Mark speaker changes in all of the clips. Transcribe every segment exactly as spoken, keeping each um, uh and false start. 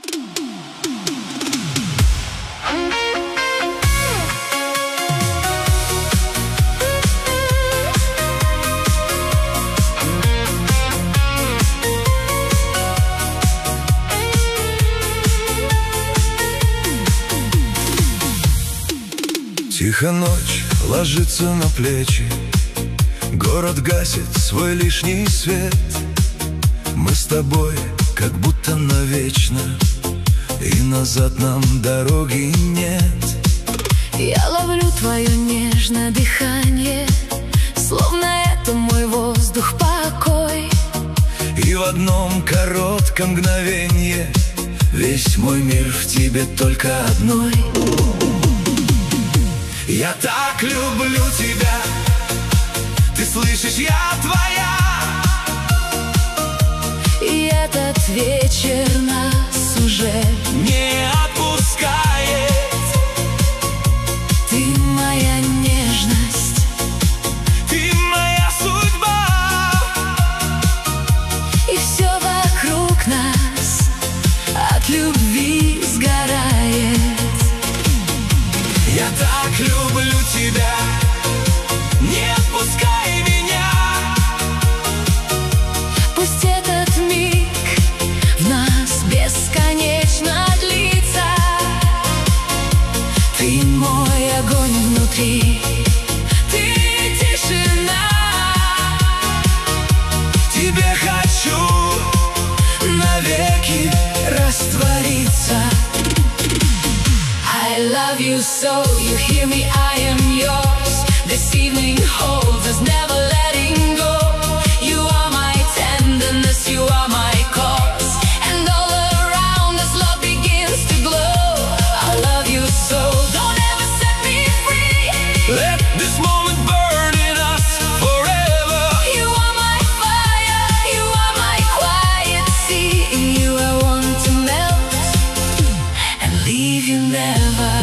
Speaker 1: Тихо ночь ложится на плечи, город гасит свой лишний свет. Мы с тобой как будто навечно, и назад нам дороги нет.
Speaker 2: Я ловлю твое нежное дыхание, словно это мой воздух, покой.
Speaker 1: И в одном коротком мгновенье весь мой мир в тебе только одной. Я так люблю тебя, ты слышишь, я твоя.
Speaker 2: И этот вечер нас уже
Speaker 1: не отпускает.
Speaker 2: Ты моя нежность,
Speaker 1: ты моя судьба,
Speaker 2: и все вокруг нас от любви сгорает.
Speaker 1: Я так люблю тебя, не отпускай меня.
Speaker 2: Пусть этот миг в нас бесконечно длится. Ты мой огонь внутри, ты тишина.
Speaker 1: Тебе хочу навеки раствориться.
Speaker 2: I love you so, you hear me, I am yours. This evening holds us, never letting go. You are my tenderness, you are my cause, and all around us love begins to glow. I love you so, don't ever set me free.
Speaker 1: Let this moment burn in us forever.
Speaker 2: You are my fire, you are my quiet sea. In you I want to melt and leave you never.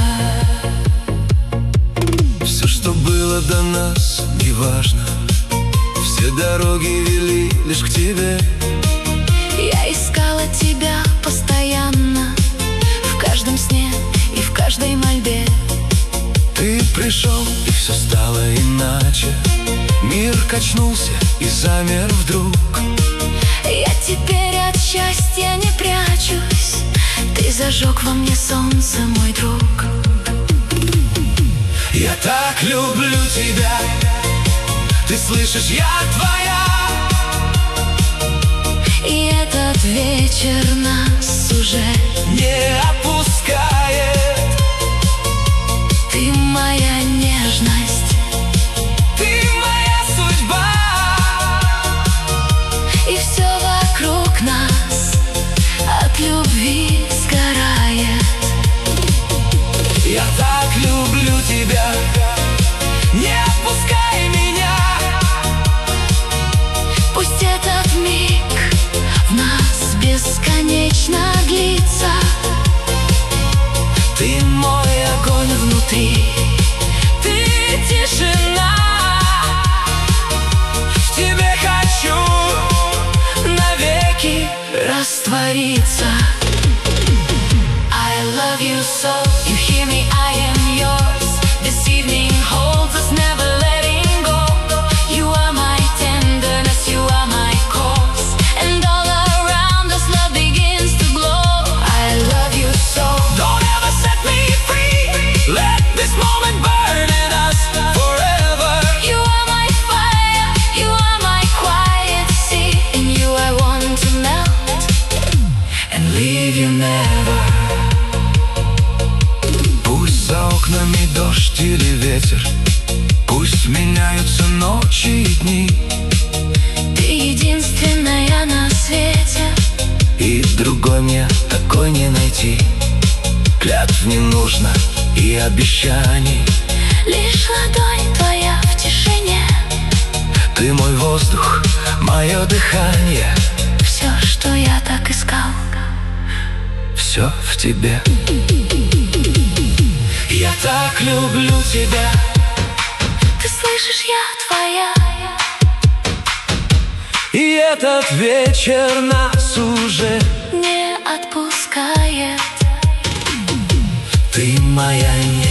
Speaker 1: Все, что было до нас, неважно. Все дороги вели лишь к тебе.
Speaker 2: Я искала тебя постоянно, в каждом сне и в каждой мольбе.
Speaker 1: Ты пришел, и все стало иначе. Мир качнулся и замер вдруг.
Speaker 2: Я теперь от счастья не прячусь. Ты зажег во мне солнце, мой друг.
Speaker 1: Я так люблю тебя, ты слышишь, я твоя.
Speaker 2: И этот вечер нас уже
Speaker 1: не отпускает.
Speaker 2: Ты моя нежность,
Speaker 1: ты моя судьба,
Speaker 2: и все вокруг нас от любви сгорает.
Speaker 1: Я так люблю тебя, не отпускай меня.
Speaker 2: Пусть этот миг в нас бесконечно длится.
Speaker 1: Ты мой огонь внутри,
Speaker 2: Ты тишина.
Speaker 1: в тебе хочу
Speaker 2: Навеки раствориться. I love you so, you hear me, I am yours. This evening holds us, never letting go. You are my tenderness, you are my cause, and all around us love begins to glow. I love you so,
Speaker 1: don't ever set me free. Let this moment burn in us forever.
Speaker 2: you are my fire, you are my quiet sea. In you I want to melt and leave you never.
Speaker 1: Пусть за окнами дождь или ветер, пусть меняются ночи и дни.
Speaker 2: Ты единственная на свете,
Speaker 1: И другой мне такой не найти. Клятв не нужно и обещаний.
Speaker 2: лишь ладонь твоя в тишине.
Speaker 1: Ты мой воздух, мое дыхание.
Speaker 2: Все, что я так искал,
Speaker 1: Все в тебе. Я так люблю тебя,
Speaker 2: ты слышишь, я твоя.
Speaker 1: и этот вечер нас уже
Speaker 2: Не отпускай.
Speaker 1: моя нежность.